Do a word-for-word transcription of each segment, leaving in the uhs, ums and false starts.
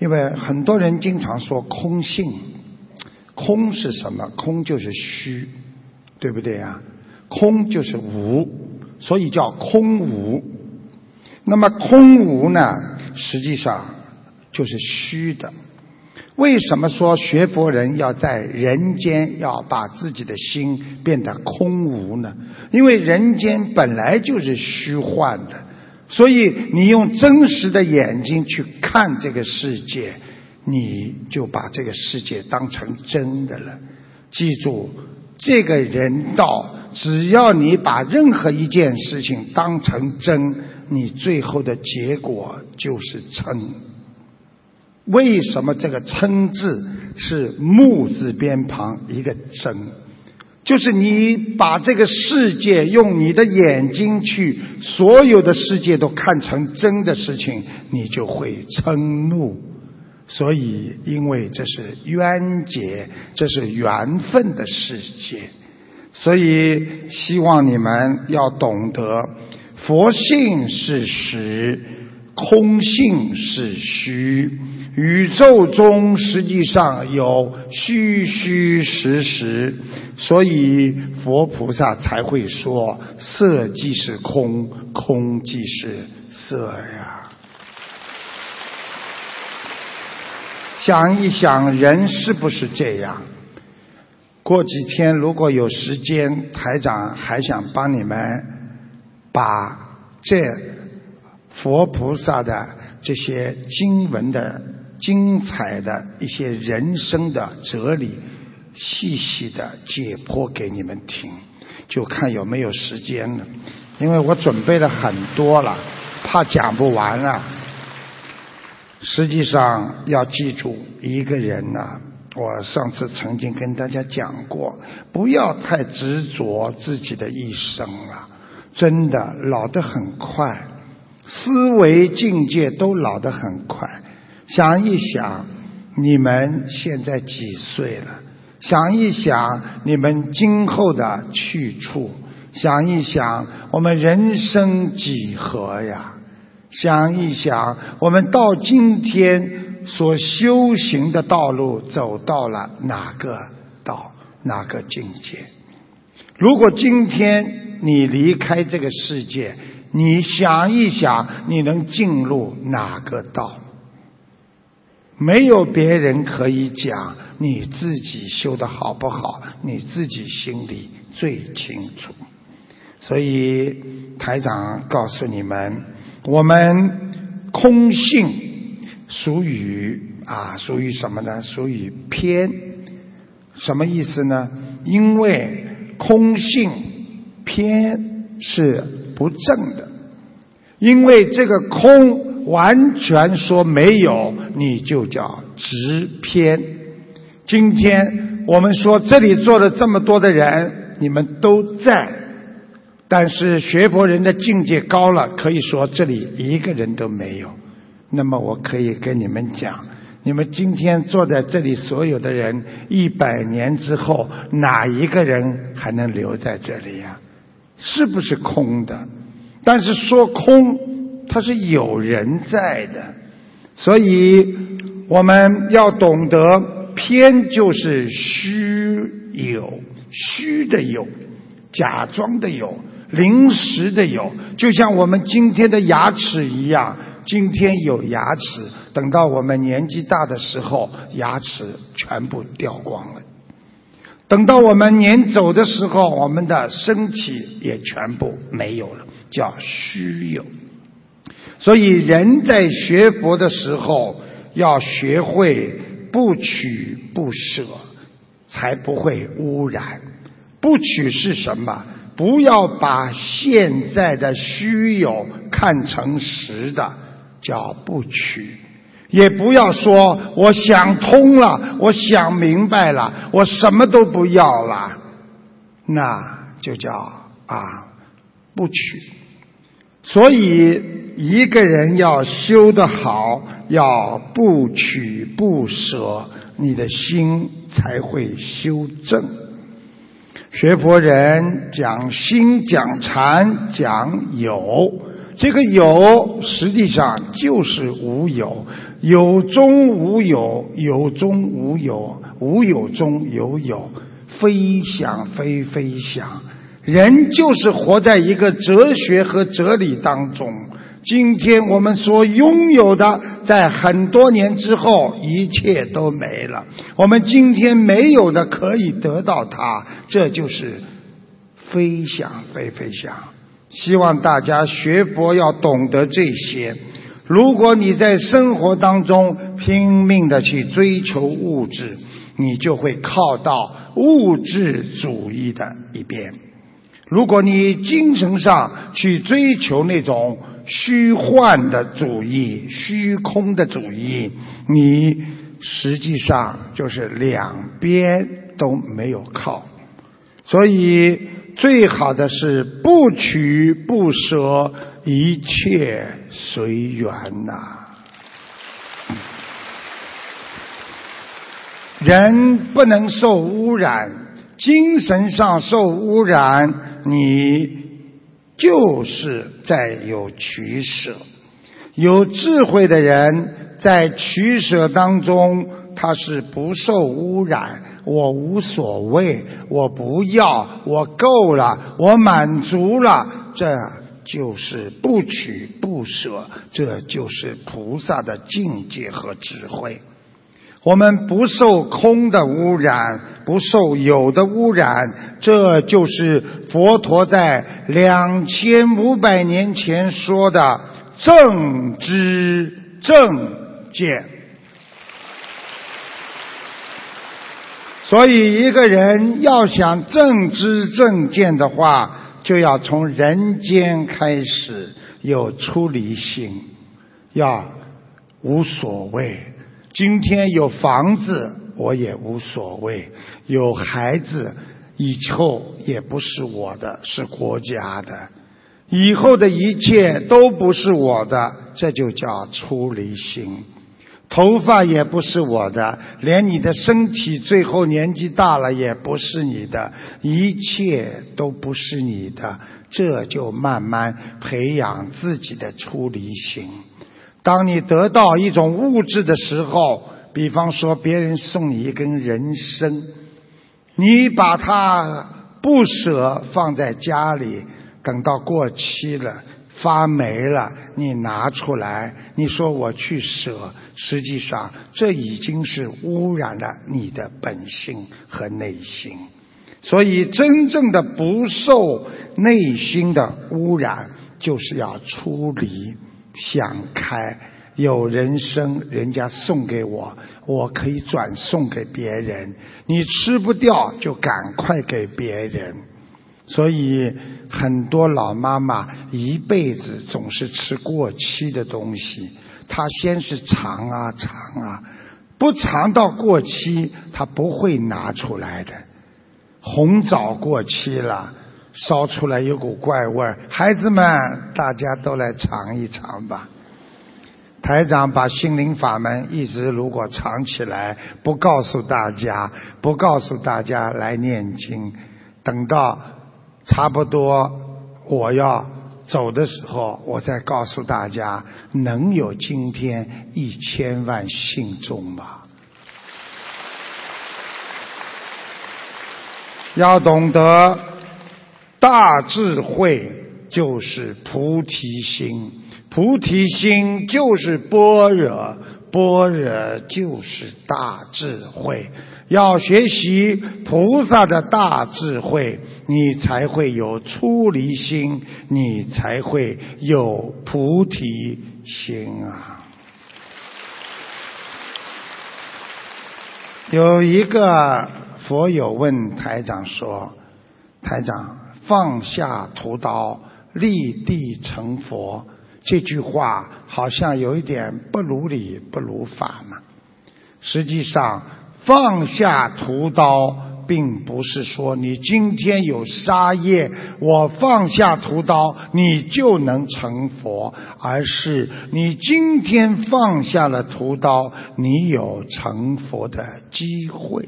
因为很多人经常说空性，空是什么？空就是虚，对不对啊？空就是无，所以叫空无。那么空无呢，实际上就是虚的。为什么说学佛人要在人间要把自己的心变得空无呢？因为人间本来就是虚幻的，所以你用真实的眼睛去看这个世界，你就把这个世界当成真的了。记住，这个人道，只要你把任何一件事情当成真，你最后的结果就是嗔。为什么这个嗔字是木字边旁一个真？就是你把这个世界用你的眼睛去，所有的世界都看成真的事情，你就会嗔怒。所以因为这是冤结，这是缘分的世界，所以希望你们要懂得，佛性是实，空性是虚，宇宙中实际上有虚虚实实，所以佛菩萨才会说色即是空，空即是色呀。想一想，人是不是这样？过几天如果有时间，台长还想帮你们把这佛菩萨的这些经文的精彩的一些人生的哲理细细的解剖给你们听，就看有没有时间了。因为我准备了很多了，怕讲不完了。实际上要记住，一个人啊，我上次曾经跟大家讲过，不要太执着自己的一生了，真的老得很快，思维境界都老得很快。想一想你们现在几岁了，想一想你们今后的去处，想一想我们人生几何呀，想一想我们到今天所修行的道路走到了哪个道，哪个境界。如果今天你离开这个世界，你想一想你能进入哪个道。没有别人可以讲，你自己修得好不好，你自己心里最清楚。所以台长告诉你们，我们空性属于啊，属于什么呢？属于偏。什么意思呢？因为空性偏是不正的，因为这个空完全说没有，你就叫执偏。今天我们说这里坐了这么多的人，你们都在，但是学佛人的境界高了，可以说这里一个人都没有。那么我可以跟你们讲，你们今天坐在这里所有的人，一百年之后哪一个人还能留在这里呀？是不是空的？但是说空，它是有人在的。所以我们要懂得，偏就是虚有，虚的有，假装的有，临时的有。就像我们今天的牙齿一样，今天有牙齿，等到我们年纪大的时候，牙齿全部掉光了。等到我们年走的时候，我们的身体也全部没有了，叫虚有。所以人在学佛的时候，要学会不取不舍，才不会污染。不取是什么？不要把现在的虚有看成实的，叫不取。也不要说我想通了，我想明白了，我什么都不要了，那就叫啊不取。所以一个人要修得好，要不取不舍，你的心才会修正。学佛人讲心，讲禅，讲有，这个有实际上就是无有。 有中无有，有中无有，无有中有有，非想非非想。人就是活在一个哲学和哲理当中。今天我们所拥有的，在很多年之后一切都没了。我们今天没有的可以得到它，这就是非想非非想。希望大家学佛要懂得这些。如果你在生活当中拼命的去追求物质，你就会靠到物质主义的一边。如果你精神上去追求那种虚幻的主义、虚空的主义，你实际上就是两边都没有靠。所以最好的是不取不舍，一切随缘呐。人不能受污染，精神上受污染，你就是在有取舍。有智慧的人在取舍当中，他是不受污染，我无所谓，我不要，我够了，我满足了，这就是不取不舍，这就是菩萨的境界和智慧。我们不受空的污染，不受有的污染，这就是佛陀在两千五百年前说的正知正见。所以一个人要想正知正见的话，就要从人间开始有出离心，要无所谓。今天有房子我也无所谓，有孩子以后也不是我的，是国家的，以后的一切都不是我的，这就叫出离心。头发也不是我的，连你的身体最后年纪大了也不是你的，一切都不是你的，这就慢慢培养自己的出离心。当你得到一种物质的时候，比方说别人送你一根人参，你把它不舍放在家里，等到过期了发霉了，你拿出来，你说我去舍，实际上这已经是污染了你的本性和内心。所以真正的不受内心的污染，就是要出离想开。有人参人家送给我，我可以转送给别人，你吃不掉就赶快给别人。所以很多老妈妈一辈子总是吃过期的东西，她先是尝啊尝啊，不尝到过期她不会拿出来的。红枣过期了，烧出来有股怪味儿，孩子们大家都来尝一尝吧。台长把心灵法门一直如果藏起来，不告诉大家，不告诉大家来念经，等到差不多我要走的时候，我再告诉大家，能有今天一千万信众吗？要懂得大智慧就是菩提心，菩提心就是般若，般若就是大智慧。要学习菩萨的大智慧，你才会有出离心，你才会有菩提心啊。有一个佛友问台长说，台长，放下屠刀立地成佛，这句话好像有一点不如理不如法嘛。实际上放下屠刀并不是说你今天有杀业，我放下屠刀你就能成佛，而是你今天放下了屠刀，你有成佛的机会。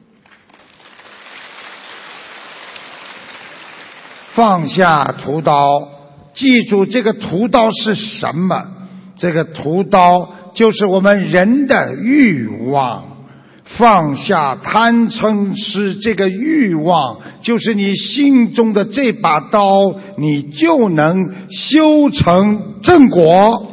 放下屠刀，记住这个屠刀是什么？这个屠刀就是我们人的欲望。放下贪嗔痴这个欲望，就是你心中的这把刀，你就能修成正果。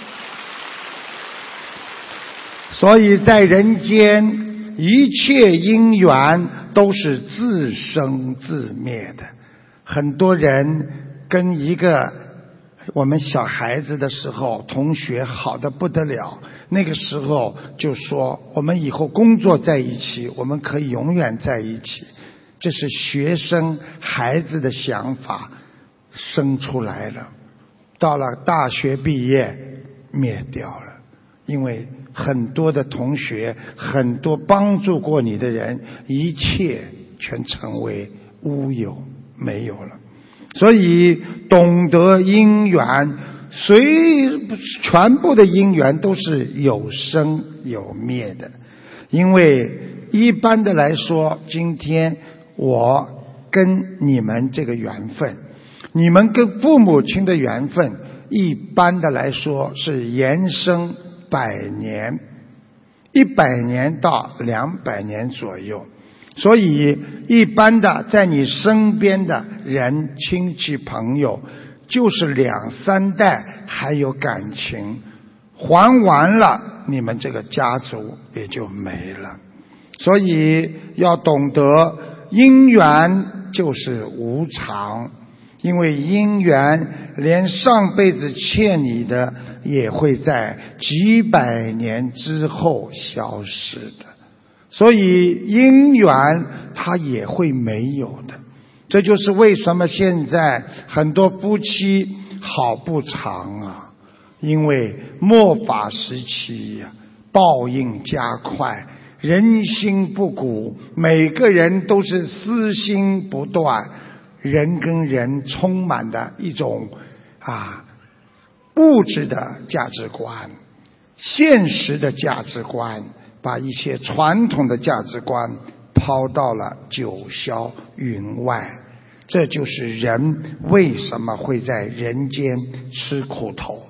所以在人间，一切因缘都是自生自灭的。很多人跟一个我们小孩子的时候，同学好得不得了，那个时候就说我们以后工作在一起，我们可以永远在一起。这是学生孩子的想法生出来了，到了大学毕业灭掉了。因为很多的同学，很多帮助过你的人，一切全成为乌有，没有了。所以懂得因缘，随全部的因缘都是有生有灭的。因为一般的来说，今天我跟你们这个缘分，你们跟父母亲的缘分，一般的来说是延伸百年，一百年到两百年左右。所以一般的在你身边的人，亲戚朋友，就是两三代还有感情，还完了你们这个家族也就没了。所以要懂得因缘就是无常，因为因缘连上辈子欠你的也会在几百年之后消失的。所以因缘它也会没有的。这就是为什么现在很多夫妻好不长啊，因为末法时期呀、啊，报应加快，人心不古，每个人都是私心不断，人跟人充满的一种啊物质的价值观，现实的价值观，把一些传统的价值观抛到了九霄云外。这就是人为什么会在人间吃苦头。